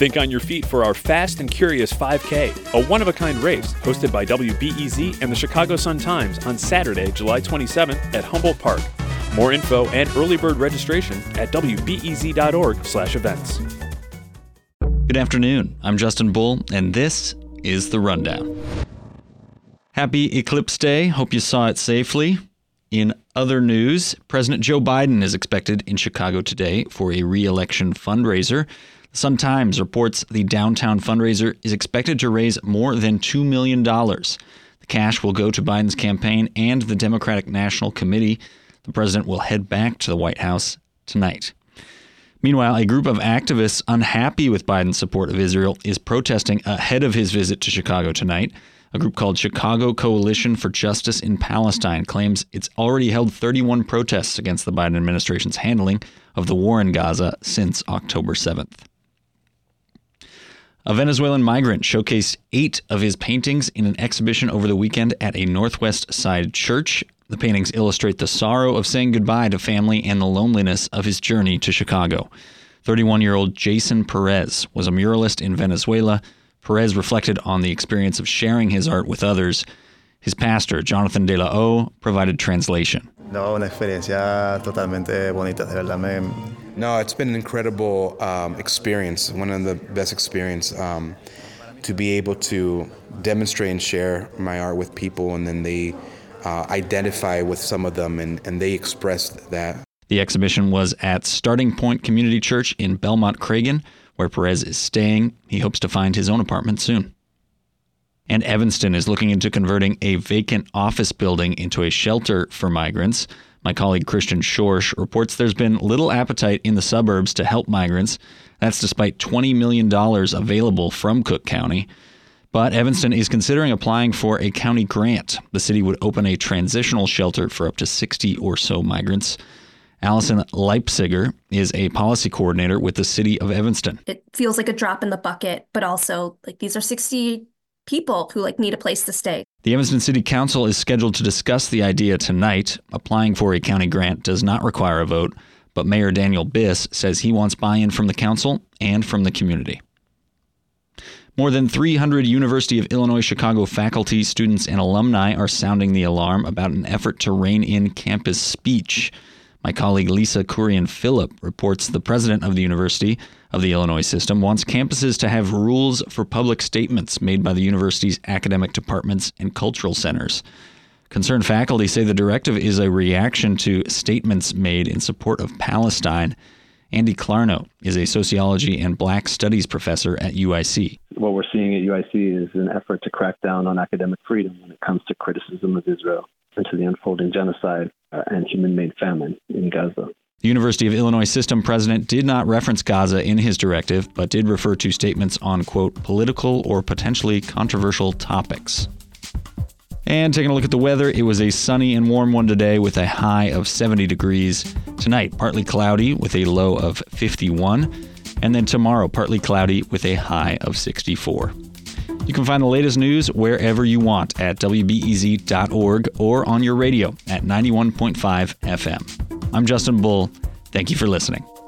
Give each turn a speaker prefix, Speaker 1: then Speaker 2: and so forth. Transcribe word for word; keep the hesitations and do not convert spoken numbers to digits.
Speaker 1: Think on your feet for our Fast and Curious five K, a one-of-a-kind race hosted by W B E Z and the Chicago Sun-Times on Saturday, July twenty-seventh at Humboldt Park. More info and early bird registration at w b e z dot org slash events.
Speaker 2: Good afternoon. I'm Justin Bull, and this is The Rundown. Happy Eclipse Day. Hope you saw it safely. In other news, President Joe Biden is expected in Chicago today for a re-election fundraiser. The Sun-Times reports the downtown fundraiser is expected to raise more than two million dollars. The cash will go to Biden's campaign and the Democratic National Committee. The president will head back to the White House tonight. Meanwhile, a group of activists unhappy with Biden's support of Israel is protesting ahead of his visit to Chicago tonight. A group called Chicago Coalition for Justice in Palestine claims it's already held thirty-one protests against the Biden administration's handling of the war in Gaza since October seventh. A Venezuelan migrant showcased eight of his paintings in an exhibition over the weekend at a Northwest Side church. The paintings illustrate the sorrow of saying goodbye to family and the loneliness of his journey to Chicago. thirty-one-year-old Jason Perez was a muralist in Venezuela. Perez reflected on the experience of sharing his art with others. His pastor, Jonathan De La O, provided translation.
Speaker 3: No, una experiencia totalmente bonita, de verdad me...
Speaker 4: No, it's been an incredible um, experience, one of the best experiences, um, to be able to demonstrate and share my art with people, and then they uh, identify with some of them, and, and they express that.
Speaker 2: The exhibition was at Starting Point Community Church in Belmont Cragen, where Perez is staying. He hopes to find his own apartment soon. And Evanston is looking into converting a vacant office building into a shelter for migrants. My colleague Christian Schorsch reports there's been little appetite in the suburbs to help migrants. That's despite twenty million dollars available from Cook County. But Evanston is considering applying for a county grant. The city would open a transitional shelter for up to sixty or so migrants. Allison Leipziger is a policy coordinator with the city of Evanston.
Speaker 5: It feels like a drop in the bucket, but also like these are sixty people who like need a place to stay.
Speaker 2: The Evanston City Council is scheduled to discuss the idea tonight. Applying for a county grant does not require a vote, but Mayor Daniel Biss says he wants buy-in from the council and from the community. More than three hundred University of Illinois Chicago faculty, students, and alumni are sounding the alarm about an effort to rein in campus speech. My colleague Lisa Kurian-Phillip reports the president of the University of the Illinois System wants campuses to have rules for public statements made by the university's academic departments and cultural centers. Concerned faculty say the directive is a reaction to statements made in support of Palestine. Andy Clarno is a sociology and black studies professor at U I C.
Speaker 6: What we're seeing at U I C is an effort to crack down on academic freedom when it comes to criticism of Israel and to the unfolding genocide and human-made famine in Gaza.
Speaker 2: The University of Illinois System president did not reference Gaza in his directive, but did refer to statements on, quote, political or potentially controversial topics. And taking a look at the weather, it was a sunny and warm one today with a high of seventy degrees. Tonight, partly cloudy with a low of fifty-one. And then tomorrow, partly cloudy with a high of sixty-four. You can find the latest news wherever you want at w b e z dot org or on your radio at ninety-one point five F M. I'm Justin Bull. Thank you for listening.